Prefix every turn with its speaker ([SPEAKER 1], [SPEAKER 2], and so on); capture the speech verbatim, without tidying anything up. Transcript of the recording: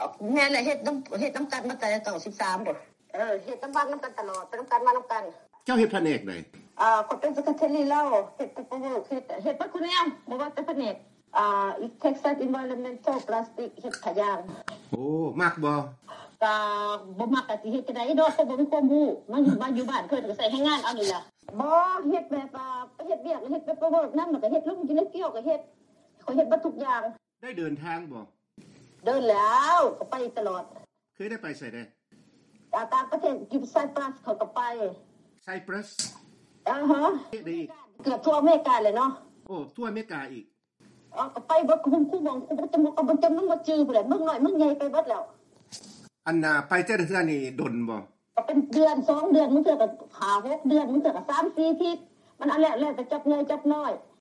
[SPEAKER 1] แม่นแหละเฮ็ดนำเฮ็ดนํกันมาแต่เก้าสิบสามบ่เออเฮ็ดนำบ้านนํกันตลอดไปนํกันมานํกัน
[SPEAKER 2] เจ้าเฮ็ดแผนกใด
[SPEAKER 1] อ่าก็เป็น secretary แล้วเฮ็ดเป็นเฮ็ดเฮ็ดบ่คุณแนวบ่ว่าแต่แผนกอ่า Textile Environmental Plastic เฮ็ดขยาง
[SPEAKER 2] โอ้มักบ่
[SPEAKER 1] ก็บ่มักก็สิเฮ็ดจังได๋ดอกก็บ่มีความรู้มันอยู่บ้านอยู่บ้านเพิ่นก็ใส่ให้งานเอานี่ล่ะบ่เฮ็ดแบบว่าเฮ็ดเวียกเฮ็ดแบบเวิร์กนำแล้วก็เฮ็ดลงอยู่ในเกี่ยวก็เฮ็ดเขาเฮ็ดบ่ทุกอย่าง
[SPEAKER 2] ได้เดินทางบ่
[SPEAKER 1] เดินแล้วก็ไปตลอด
[SPEAKER 2] เคยได้ไปไสได้
[SPEAKER 1] ต่างประเทศอยู่ไซปรัสเขาก็ไป
[SPEAKER 2] ไซปรัส
[SPEAKER 1] อ่าฮะเกือบทั่วอเมริกาเลยเนาะ
[SPEAKER 2] โอ้ทั่วอเมริกาอีก
[SPEAKER 1] อ๋อก็ไปเบิดคุมคุมมองคุมจะมองก็บ่จำมันบ่จื้อพุ่นแหละมึงน้อยมึงใหญ่ไปเบิดแล้ว
[SPEAKER 2] อันน่ะไปแต่เทื่อนี่ดนบ่
[SPEAKER 1] ก็เป็นเดือนสองเดือนมึงเทื่อก็ห้า หกเดือนมึงเทื่อก็สาม สี่อาทิตย์มันอันแล้วแล้วแต่จับใหญ่จับน้อย